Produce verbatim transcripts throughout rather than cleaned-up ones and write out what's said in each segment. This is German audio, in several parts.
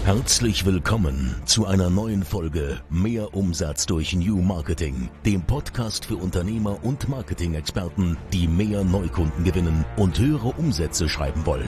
Herzlich willkommen zu einer neuen Folge Mehr Umsatz durch New Marketing, dem Podcast für Unternehmer und Marketing-Experten, die mehr Neukunden gewinnen und höhere Umsätze schreiben wollen.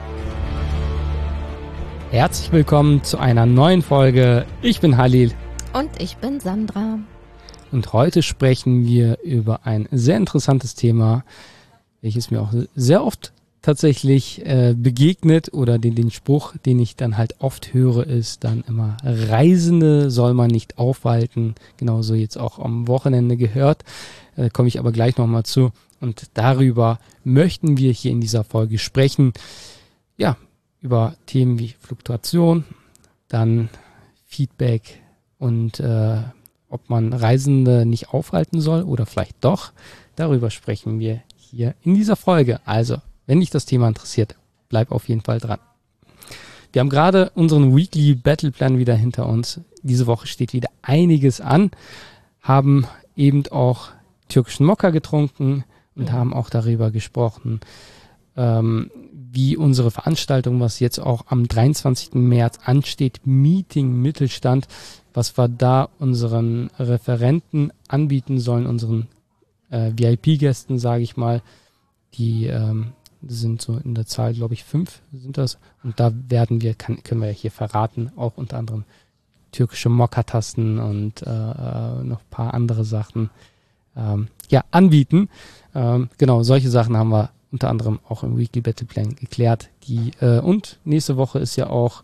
Herzlich willkommen zu einer neuen Folge. Ich bin Halil. Und ich bin Sandra. Und heute sprechen wir über ein sehr interessantes Thema, welches mir auch sehr oft tatsächlich äh, begegnet, oder den, den Spruch, den ich dann halt oft höre, ist dann immer: Reisende soll man nicht aufhalten. Genauso jetzt auch am Wochenende gehört, äh, komme ich aber gleich nochmal zu. Und darüber möchten wir hier in dieser Folge sprechen. Ja, über Themen wie Fluktuation, dann Feedback und äh, ob man Reisende nicht aufhalten soll oder vielleicht doch. Darüber sprechen wir hier in dieser Folge. Also, wenn dich das Thema interessiert, bleib auf jeden Fall dran. Wir haben gerade unseren Weekly Battle Plan wieder hinter uns. Diese Woche steht wieder einiges an. Haben eben auch türkischen Mokka getrunken und ja. haben auch darüber gesprochen, ähm, wie unsere Veranstaltung, was jetzt auch am dreiundzwanzigsten März ansteht, Meeting Mittelstand, was wir da unseren Referenten anbieten sollen, unseren äh, V I P-Gästen, sage ich mal, die ähm, sind so in der Zahl, glaube ich, fünf sind das. Und da werden wir, kann, können wir ja hier verraten, auch unter anderem türkische Mokka-Tasten und äh, noch ein paar andere Sachen ähm, ja, anbieten. Ähm, genau, solche Sachen haben wir unter anderem auch im Weekly Battle Plan geklärt. Die, äh, und nächste Woche ist ja auch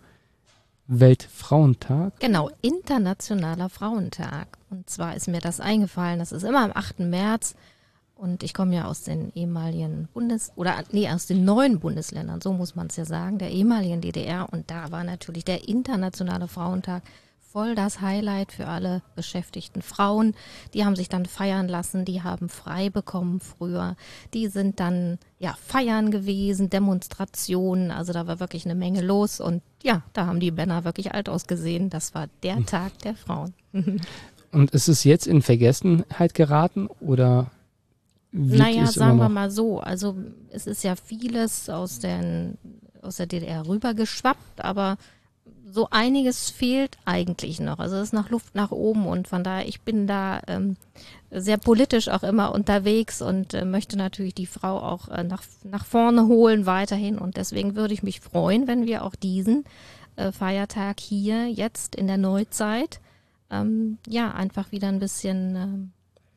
Weltfrauentag. Genau, Internationaler Frauentag. Und zwar ist mir das eingefallen, das ist immer am achten März. Und ich komme ja aus den ehemaligen Bundes- oder nee, aus den neuen Bundesländern, so muss man es ja sagen, der ehemaligen D D R. Und da war natürlich der Internationale Frauentag voll das Highlight für alle beschäftigten Frauen. Die haben sich dann feiern lassen, die haben frei bekommen früher. Die sind dann ja feiern gewesen, Demonstrationen, also da war wirklich eine Menge los. Und ja, da haben die Männer wirklich alt ausgesehen. Das war der Tag der Frauen. Und ist es jetzt in Vergessenheit geraten oder... Naja, sagen wir mal so, also es ist ja vieles aus, den, aus der D D R rübergeschwappt, aber so einiges fehlt eigentlich noch. Also es ist noch Luft nach oben und von daher, ich bin da ähm, sehr politisch auch immer unterwegs und äh, möchte natürlich die Frau auch äh, nach, nach vorne holen weiterhin, und deswegen würde ich mich freuen, wenn wir auch diesen äh, Feiertag hier jetzt in der Neuzeit ähm, ja einfach wieder ein bisschen... Äh,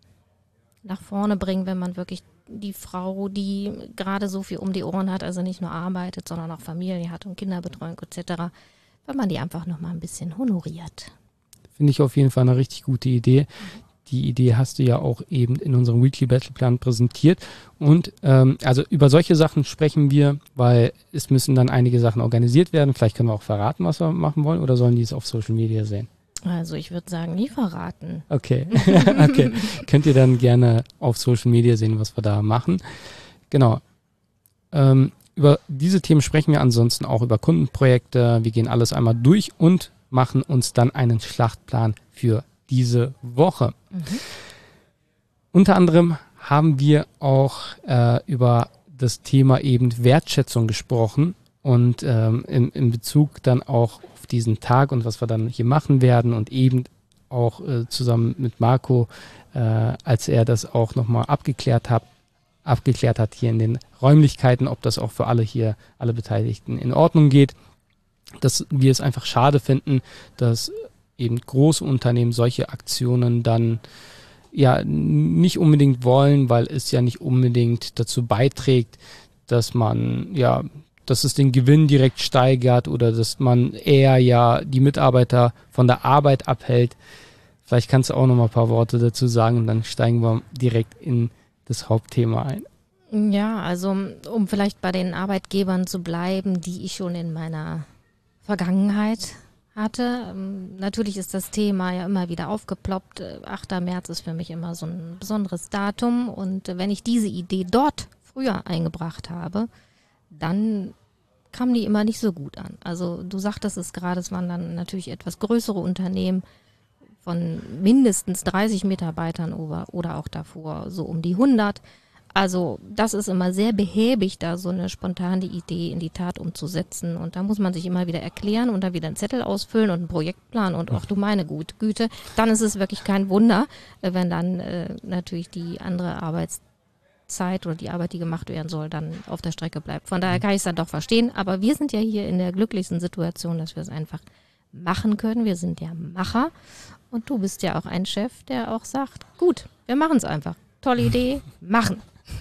nach vorne bringen, wenn man wirklich die Frau, die gerade so viel um die Ohren hat, also nicht nur arbeitet, sondern auch Familie hat und Kinderbetreuung et cetera, wenn man die einfach noch mal ein bisschen honoriert. Finde ich auf jeden Fall eine richtig gute Idee. Die Idee hast du ja auch eben in unserem Weekly Battle Plan präsentiert. Und ähm, also über solche Sachen sprechen wir, weil es müssen dann einige Sachen organisiert werden. Vielleicht können wir auch verraten, was wir machen wollen, oder sollen die es auf Social Media sehen? Also ich würde sagen, nie verraten. Okay, okay. Könnt ihr dann gerne auf Social Media sehen, was wir da machen. Genau. Ähm, über diese Themen sprechen wir ansonsten auch über Kundenprojekte. Wir gehen alles einmal durch und machen uns dann einen Schlachtplan für diese Woche. Mhm. Unter anderem haben wir auch äh, über das Thema eben Wertschätzung gesprochen und ähm, in, in Bezug dann auch diesen Tag und was wir dann hier machen werden, und eben auch äh, zusammen mit Marco, äh, als er das auch nochmal abgeklärt hat, abgeklärt hat hier in den Räumlichkeiten, ob das auch für alle hier, alle Beteiligten in Ordnung geht, dass wir es einfach schade finden, dass eben große Unternehmen solche Aktionen dann ja nicht unbedingt wollen, weil es ja nicht unbedingt dazu beiträgt, dass man ja dass es den Gewinn direkt steigert oder dass man eher ja die Mitarbeiter von der Arbeit abhält. Vielleicht kannst du auch noch mal ein paar Worte dazu sagen und dann steigen wir direkt in das Hauptthema ein. Ja, also um vielleicht bei den Arbeitgebern zu bleiben, die ich schon in meiner Vergangenheit hatte. Natürlich ist das Thema ja immer wieder aufgeploppt. achter März ist für mich immer so ein besonderes Datum, und wenn ich diese Idee dort früher eingebracht habe, dann kam die immer nicht so gut an. Also du sagtest es gerade, es waren dann natürlich etwas größere Unternehmen von mindestens dreißig Mitarbeitern oder, oder auch davor so um die hundert. Also das ist immer sehr behäbig, da so eine spontane Idee in die Tat umzusetzen. Und da muss man sich immer wieder erklären und dann wieder einen Zettel ausfüllen und einen Projektplan und ach du meine Gut, Güte. Dann ist es wirklich kein Wunder, wenn dann äh, natürlich die andere Arbeitszeit oder die Arbeit, die gemacht werden soll, dann auf der Strecke bleibt. Von daher kann ich es dann doch verstehen. Aber wir sind ja hier in der glücklichsten Situation, dass wir es einfach machen können. Wir sind ja Macher. Und du bist ja auch ein Chef, der auch sagt, gut, wir machen es einfach. Tolle Idee, machen.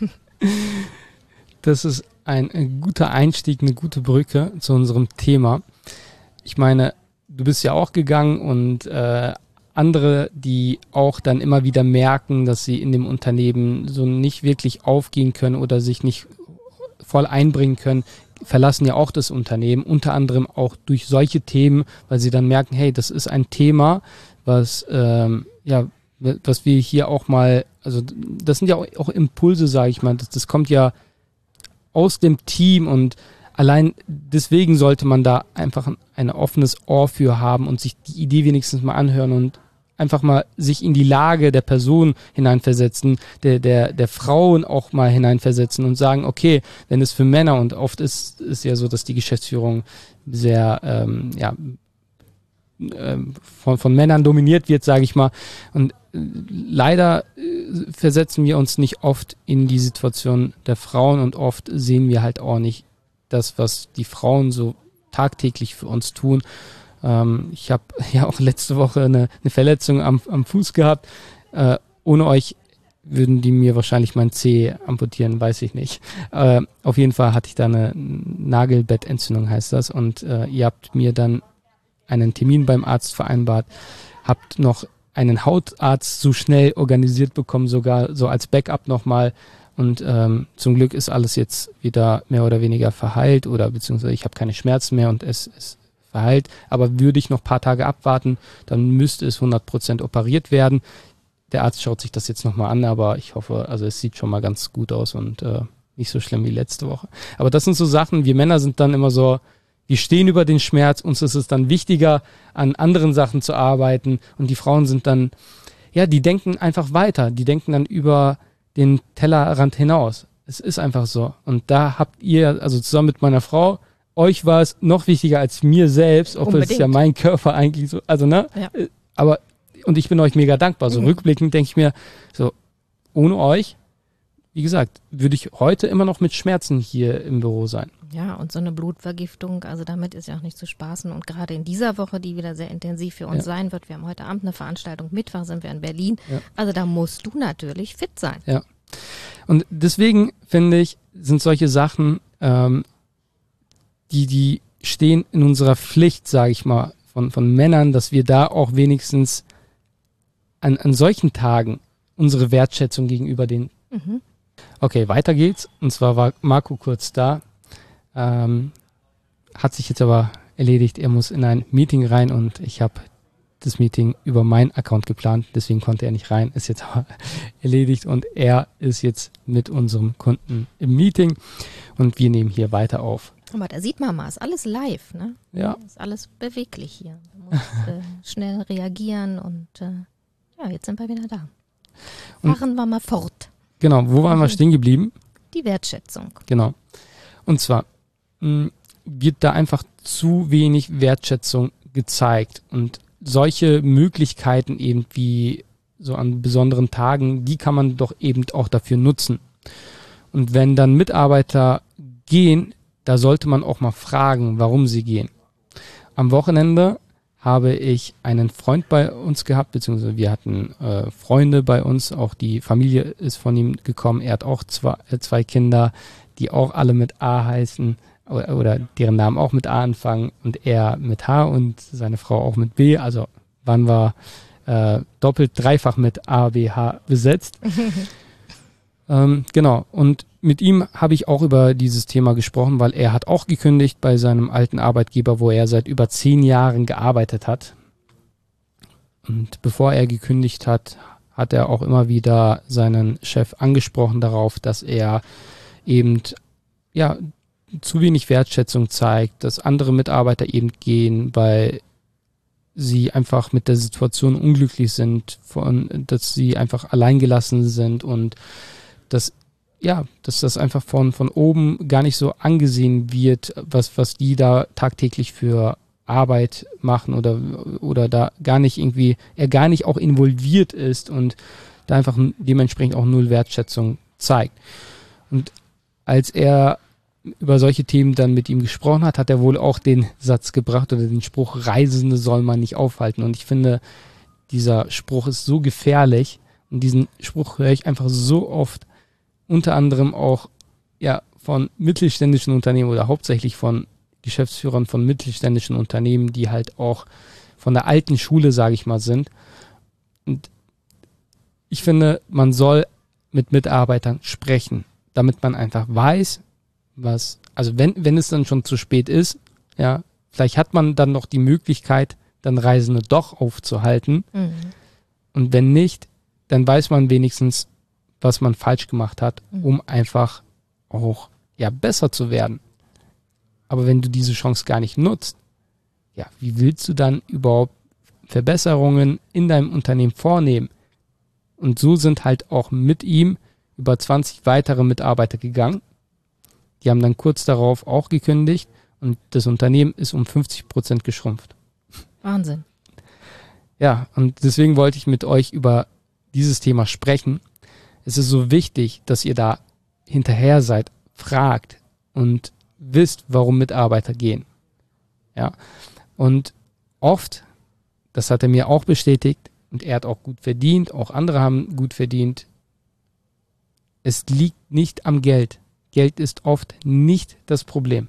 Das ist ein guter Einstieg, eine gute Brücke zu unserem Thema. Ich meine, du bist ja auch gegangen und äh, andere, die auch dann immer wieder merken, dass sie in dem Unternehmen so nicht wirklich aufgehen können oder sich nicht voll einbringen können, verlassen ja auch das Unternehmen, unter anderem auch durch solche Themen, weil sie dann merken, hey, das ist ein Thema, was ähm, ja was wir hier auch mal, also das sind ja auch, auch Impulse, sage ich mal, das, das kommt ja aus dem Team und allein deswegen sollte man da einfach ein, ein offenes Ohr für haben und sich die Idee wenigstens mal anhören und einfach mal sich in die Lage der Person hineinversetzen, der, der, der Frauen auch mal hineinversetzen und sagen, okay, wenn es für Männer und oft ist es ja so, dass die Geschäftsführung sehr, ähm, ja, von, von Männern dominiert wird, sage ich mal. Und leider äh, versetzen wir uns nicht oft in die Situation der Frauen und oft sehen wir halt auch nicht das, was die Frauen so tagtäglich für uns tun. Ähm, ich habe ja auch letzte Woche eine, eine Verletzung am, am Fuß gehabt. Äh, ohne euch würden die mir wahrscheinlich mein Zeh amputieren, weiß ich nicht. Äh, auf jeden Fall hatte ich da eine Nagelbettentzündung, heißt das. Und äh, ihr habt mir dann einen Termin beim Arzt vereinbart, habt noch einen Hautarzt so schnell organisiert bekommen, sogar so als Backup nochmal. Und ähm, zum Glück ist alles jetzt wieder mehr oder weniger verheilt oder beziehungsweise ich habe keine Schmerzen mehr und es ist verheilt. Aber würde ich noch ein paar Tage abwarten, dann müsste es hundert Prozent operiert werden. Der Arzt schaut sich das jetzt nochmal an, aber ich hoffe, also es sieht schon mal ganz gut aus und äh, nicht so schlimm wie letzte Woche. Aber das sind so Sachen, wir Männer sind dann immer so, wir stehen über den Schmerz, uns ist es dann wichtiger, an anderen Sachen zu arbeiten und die Frauen sind dann, ja, die denken einfach weiter, die denken dann über den Tellerrand hinaus. Es ist einfach so. Und da habt ihr, also zusammen mit meiner Frau, euch war es noch wichtiger als mir selbst, auch es ist ja mein Körper eigentlich so, also ne, ja. Aber, und ich bin euch mega dankbar, so mhm. rückblickend denke ich mir, so, ohne euch, wie gesagt, würde ich heute immer noch mit Schmerzen hier im Büro sein. Ja, und so eine Blutvergiftung, also damit ist ja auch nicht zu spaßen. Und gerade in dieser Woche, die wieder sehr intensiv für uns ja. sein wird, wir haben heute Abend eine Veranstaltung, Mittwoch sind wir in Berlin. Ja. Also da musst du natürlich fit sein. Ja. Und deswegen finde ich, sind solche Sachen, ähm, die, die stehen in unserer Pflicht, sage ich mal, von, von Männern, dass wir da auch wenigstens an, an solchen Tagen unsere Wertschätzung gegenüber den. Mhm. Okay, weiter geht's. Und zwar war Marco kurz da. Ähm, hat sich jetzt aber erledigt, er muss in ein Meeting rein und ich habe das Meeting über meinen Account geplant, deswegen konnte er nicht rein, ist jetzt aber erledigt und er ist jetzt mit unserem Kunden im Meeting und wir nehmen hier weiter auf. Aber da sieht man mal, ist alles live, ne? Ja. Ist alles beweglich hier. Du musst äh, schnell reagieren und äh, ja, jetzt sind wir wieder da. Fahren und, wir mal fort. Genau, wo waren wir stehen geblieben? Die Wertschätzung. Genau. Und zwar mh, wird da einfach zu wenig Wertschätzung gezeigt und solche Möglichkeiten eben wie so an besonderen Tagen, die kann man doch eben auch dafür nutzen. Und wenn dann Mitarbeiter gehen, da sollte man auch mal fragen, warum sie gehen. Am Wochenende habe ich einen Freund bei uns gehabt, beziehungsweise wir hatten äh, Freunde bei uns, auch die Familie ist von ihm gekommen, er hat auch zwei, äh, zwei Kinder, die auch alle mit A heißen oder, oder deren Namen auch mit A anfangen und er mit H und seine Frau auch mit B, also waren wir äh, doppelt, dreifach mit A, B, H besetzt. ähm, genau, und mit ihm habe ich auch über dieses Thema gesprochen, weil er hat auch gekündigt bei seinem alten Arbeitgeber, wo er seit über zehn Jahren gearbeitet hat. Und bevor er gekündigt hat, hat er auch immer wieder seinen Chef angesprochen darauf, dass er eben ja zu wenig Wertschätzung zeigt, dass andere Mitarbeiter eben gehen, weil sie einfach mit der Situation unglücklich sind, von, dass sie einfach alleingelassen sind und dass ja, dass das einfach von, von oben gar nicht so angesehen wird, was, was die da tagtäglich für Arbeit machen oder, oder da gar nicht irgendwie, er gar nicht auch involviert ist und da einfach dementsprechend auch null Wertschätzung zeigt. Und als er über solche Themen dann mit ihm gesprochen hat, hat er wohl auch den Satz gebracht oder den Spruch, Reisende soll man nicht aufhalten. Und ich finde, dieser Spruch ist so gefährlich und diesen Spruch höre ich einfach so oft, unter anderem auch ja von mittelständischen Unternehmen oder hauptsächlich von Geschäftsführern von mittelständischen Unternehmen, die halt auch von der alten Schule, sage ich mal, sind. Und ich finde, man soll mit Mitarbeitern sprechen, damit man einfach weiß, was, also wenn, wenn es dann schon zu spät ist, ja, vielleicht hat man dann noch die Möglichkeit, dann Reisende doch aufzuhalten. Mhm. Und wenn nicht, dann weiß man wenigstens, was man falsch gemacht hat, um einfach auch ja besser zu werden. Aber wenn du diese Chance gar nicht nutzt, ja, wie willst du dann überhaupt Verbesserungen in deinem Unternehmen vornehmen? Und so sind halt auch mit ihm über zwanzig weitere Mitarbeiter gegangen. Die haben dann kurz darauf auch gekündigt und das Unternehmen ist um fünfzig Prozent geschrumpft. Wahnsinn. Ja, und deswegen wollte ich mit euch über dieses Thema sprechen. Es ist so wichtig, dass ihr da hinterher seid, fragt und wisst, warum Mitarbeiter gehen. Ja, und oft, das hat er mir auch bestätigt, und er hat auch gut verdient, auch andere haben gut verdient, es liegt nicht am Geld. Geld ist oft nicht das Problem.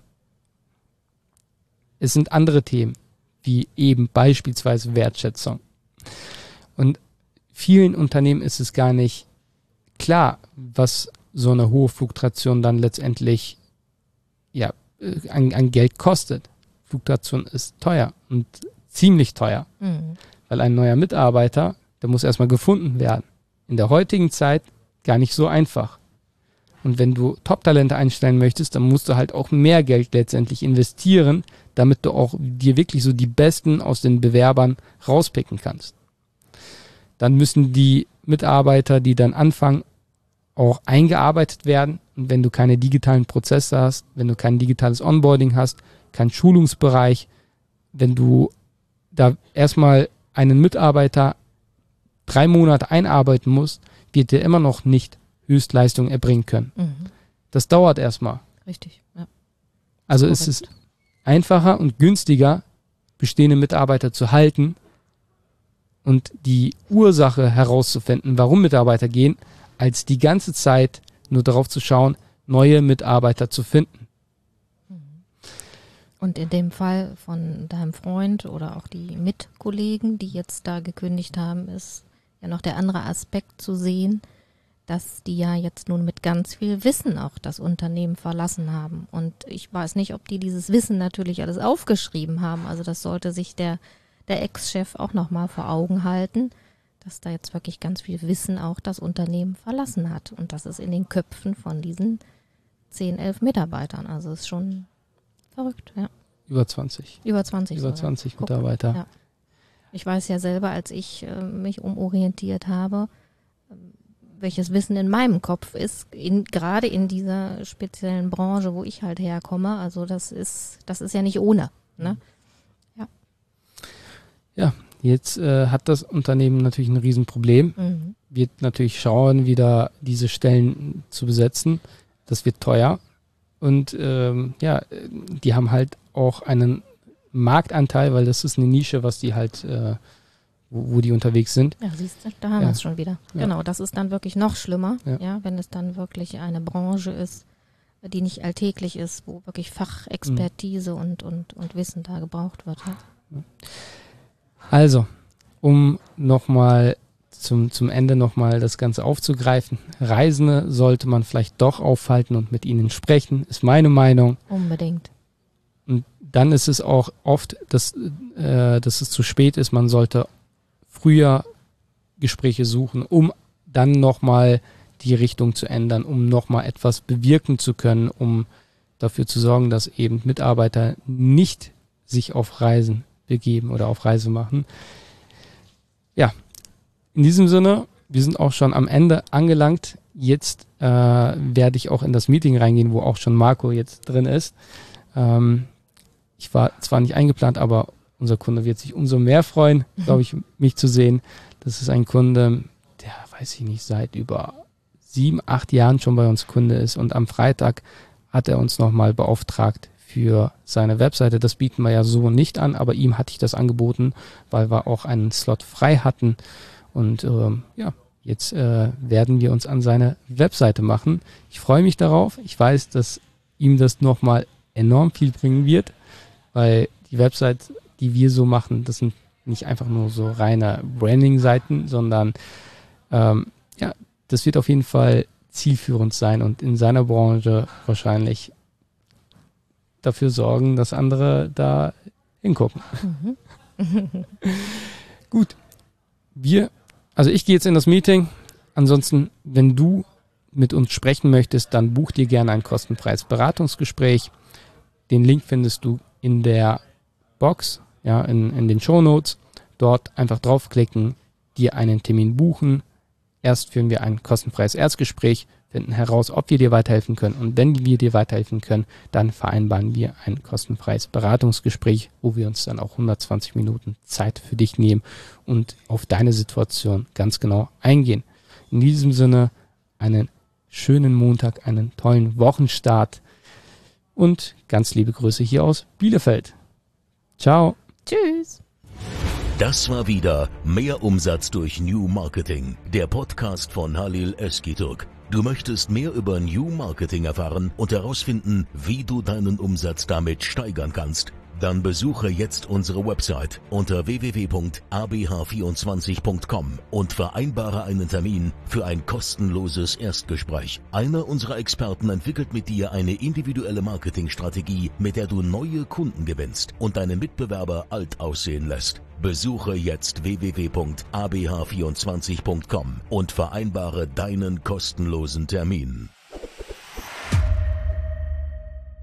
Es sind andere Themen, wie eben beispielsweise Wertschätzung. Und vielen Unternehmen ist es gar nicht klar, was so eine hohe Fluktuation dann letztendlich ja, an, an Geld kostet. Fluktuation ist teuer und ziemlich teuer, mhm. weil ein neuer Mitarbeiter, der muss erstmal gefunden werden. In der heutigen Zeit gar nicht so einfach. Und wenn du Top-Talente einstellen möchtest, dann musst du halt auch mehr Geld letztendlich investieren, damit du auch dir wirklich so die Besten aus den Bewerbern rauspicken kannst. Dann müssen die Mitarbeiter, die dann anfangen, auch eingearbeitet werden. Und wenn du keine digitalen Prozesse hast, wenn du kein digitales Onboarding hast, kein Schulungsbereich, wenn du da erstmal einen Mitarbeiter drei Monate einarbeiten musst, wird der immer noch nicht Höchstleistung erbringen können. Mhm. Das dauert erstmal. Richtig, ja. Also ist es einfacher und günstiger, bestehende Mitarbeiter zu halten und die Ursache herauszufinden, warum Mitarbeiter gehen, als die ganze Zeit nur darauf zu schauen, neue Mitarbeiter zu finden. Und in dem Fall von deinem Freund oder auch die Mitkollegen, die jetzt da gekündigt haben, ist ja noch der andere Aspekt zu sehen, dass die ja jetzt nun mit ganz viel Wissen auch das Unternehmen verlassen haben. Und ich weiß nicht, ob die dieses Wissen natürlich alles aufgeschrieben haben. Also das sollte sich der, der Ex-Chef auch nochmal vor Augen halten, dass da jetzt wirklich ganz viel Wissen auch das Unternehmen verlassen hat. Und das ist in den Köpfen von diesen zehn, elf Mitarbeitern. Also ist schon verrückt, ja. Über zwanzig. Über zwanzig. Über zwanzig Guck, Mitarbeiter. Ja. Ich weiß ja selber, als ich äh, mich umorientiert habe, äh, welches Wissen in meinem Kopf ist, in, gerade in dieser speziellen Branche, wo ich halt herkomme. Also das ist, das ist ja nicht ohne. Ne? Ja. Ja, jetzt äh, hat das Unternehmen natürlich ein Riesenproblem. Mhm. Wird natürlich schauen, wieder diese Stellen zu besetzen. Das wird teuer. Und ähm, ja, die haben halt auch einen Marktanteil, weil das ist eine Nische, was die halt, äh, wo, wo die unterwegs sind. Ja, siehst du, da haben ja. wir es schon wieder. Ja. Genau, das ist dann wirklich noch schlimmer, ja. ja, wenn es dann wirklich eine Branche ist, die nicht alltäglich ist, wo wirklich Fachexpertise mhm. und, und, und Wissen da gebraucht wird. Ja. Also, um nochmal zum, zum Ende nochmal das Ganze aufzugreifen. Reisende sollte man vielleicht doch aufhalten und mit ihnen sprechen, ist meine Meinung. Unbedingt. Und dann ist es auch oft, dass, äh, dass es zu spät ist. Man sollte früher Gespräche suchen, um dann nochmal die Richtung zu ändern, um nochmal etwas bewirken zu können, um dafür zu sorgen, dass eben Mitarbeiter nicht sich auf Reisen begeben oder auf Reise machen. Ja, in diesem Sinne, wir sind auch schon am Ende angelangt. jetzt äh, werde ich auch in das Meeting reingehen, wo auch schon Marco jetzt drin ist. Ähm, ich war zwar nicht eingeplant, aber unser Kunde wird sich umso mehr freuen, mhm. glaube ich, mich zu sehen. Das ist ein Kunde, der, weiß ich nicht, seit über sieben, acht Jahren schon bei uns Kunde ist. Und am Freitag hat er uns nochmal beauftragt für seine Webseite. Das bieten wir ja so nicht an, aber ihm hatte ich das angeboten, weil wir auch einen Slot frei hatten. Und ähm, ja, jetzt äh, werden wir uns an seine Webseite machen. Ich freue mich darauf. Ich weiß, dass ihm das nochmal enorm viel bringen wird, weil die Website, die wir so machen, das sind nicht einfach nur so reine Branding-Seiten, sondern ähm, ja, das wird auf jeden Fall zielführend sein und in seiner Branche wahrscheinlich dafür sorgen, dass andere da hingucken. Mhm. Gut. Wir, also ich gehe jetzt in das Meeting. Ansonsten, wenn du mit uns sprechen möchtest, dann buch dir gerne ein kostenfreies Beratungsgespräch. Den Link findest du in der Box, ja, in, in den Shownotes. Dort einfach draufklicken, dir einen Termin buchen. Erst führen wir ein kostenfreies Erstgespräch, finden heraus, ob wir dir weiterhelfen können. Und wenn wir dir weiterhelfen können, dann vereinbaren wir ein kostenfreies Beratungsgespräch, wo wir uns dann auch hundertzwanzig Minuten Zeit für dich nehmen und auf deine Situation ganz genau eingehen. In diesem Sinne einen schönen Montag, einen tollen Wochenstart und ganz liebe Grüße hier aus Bielefeld. Ciao. Tschüss. Das war wieder Mehr Umsatz durch New Marketing, der Podcast von Halil Özkitürk. Du möchtest mehr über New Marketing erfahren und herausfinden, wie du deinen Umsatz damit steigern kannst? Dann besuche jetzt unsere Website unter w w w punkt a b h vierundzwanzig punkt com und vereinbare einen Termin für ein kostenloses Erstgespräch. Einer unserer Experten entwickelt mit dir eine individuelle Marketingstrategie, mit der du neue Kunden gewinnst und deine Mitbewerber alt aussehen lässt. Besuche jetzt w w w punkt a b h vierundzwanzig punkt com und vereinbare deinen kostenlosen Termin.